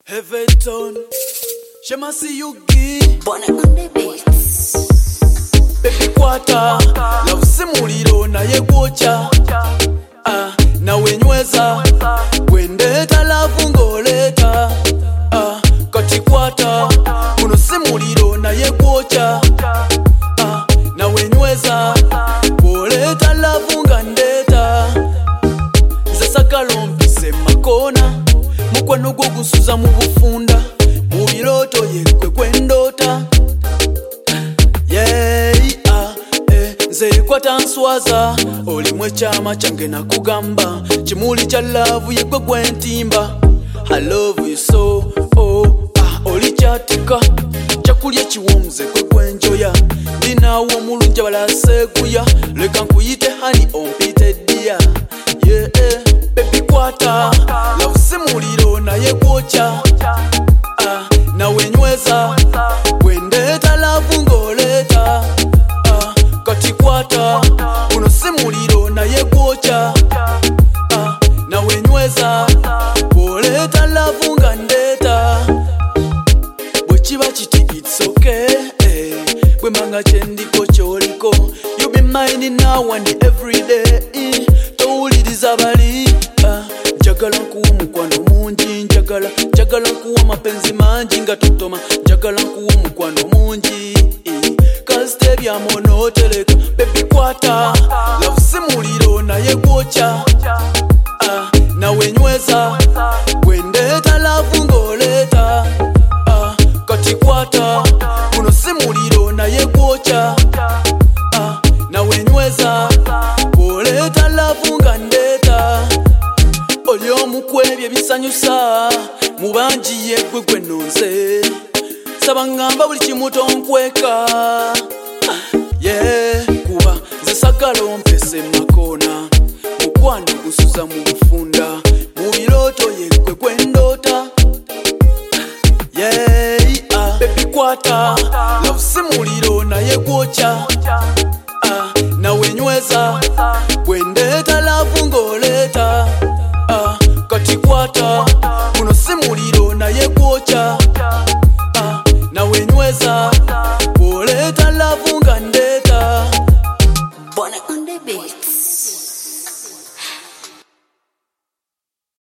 Heaventon, Shema see you give Bonnet on the beats. Baby kwata, love simuliro na yegwocha. Na wenyweza, wendeta love ngoleta. Kati kwata, uno simuliro na yegwocha. Na wenyweza, woleta love ngandeta. Zasakalo mpise makona, mukwano gwo gusuza mu bufunda, mu biroto yekwe kwendota. Nze kwata nswaza, olimwe chama change na kugamba, chimuli cha love yekwe kwentimba. I love you so, oli chatika, chakulya chiwomze kwe kwenjoya. Ndinawo mulungi balaseguya, leka nkuyite honey ompite dia. Baby kwata, love simuliro na yegwocha. Na wenyweza, wendeta love ngoleta. Kati kwata, uno simuliro na yegwocha. Na wenyweza, woleta love ngandeta. Bwechiba chiti it's okay, bwe manga chendiko choliko. You be mine now and every day. Towuliriza bali, njagala nkuwa mukwano mungi. Njagala nkuwa mapenzi mangi nga totoma. Njagala nkuwa mukwano mungi, kasite byamono teleka. Baby kwata, love simuliro na yegwocha. Na wenyweza, wendeta love ngoleta. Kati kwata, uno simuliro na yegwocha. Na wenyweza, woleta love ngandeta. Oli omukwebye bisanyusa, mubanji yegwe gwe nonze. Saba ngamba buli kimu tonkweka. Kuba nze sagala ompese makona, mukwano gusuza mu bufunda, mu biroto yekwe kwendota. Baby kwata, love simuliro na yegwocha. Na wenyweza,